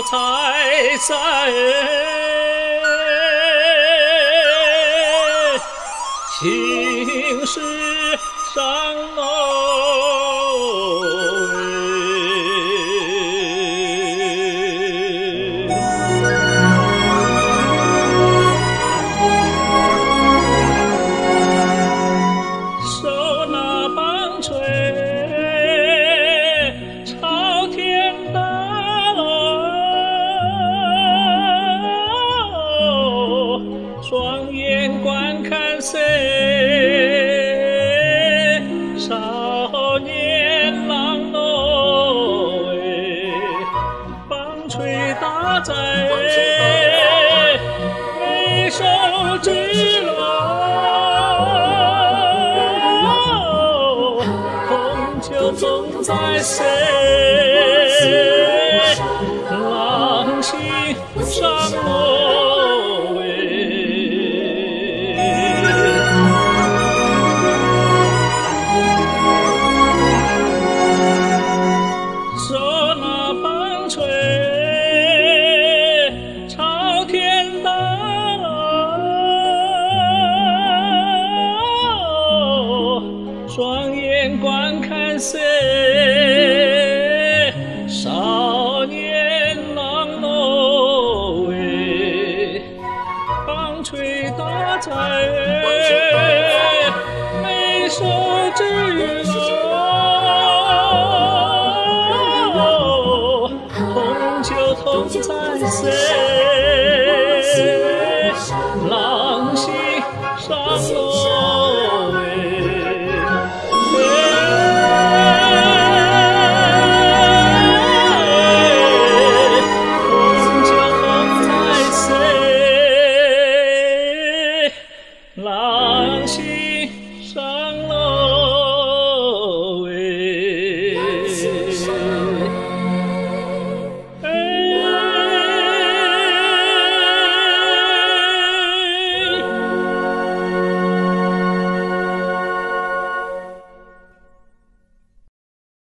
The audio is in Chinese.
采摘，青石上楼。手拿棒槌，朝天打喽，双眼观看谁？少年郎喽，棒槌打在眉梢之楼。总在谁？郎心上楼手拿棒槌，朝天打喽，双眼观看谁？少年郎喽棒槌打在眉梢之楼，痛就痛在谁？郎心上楼。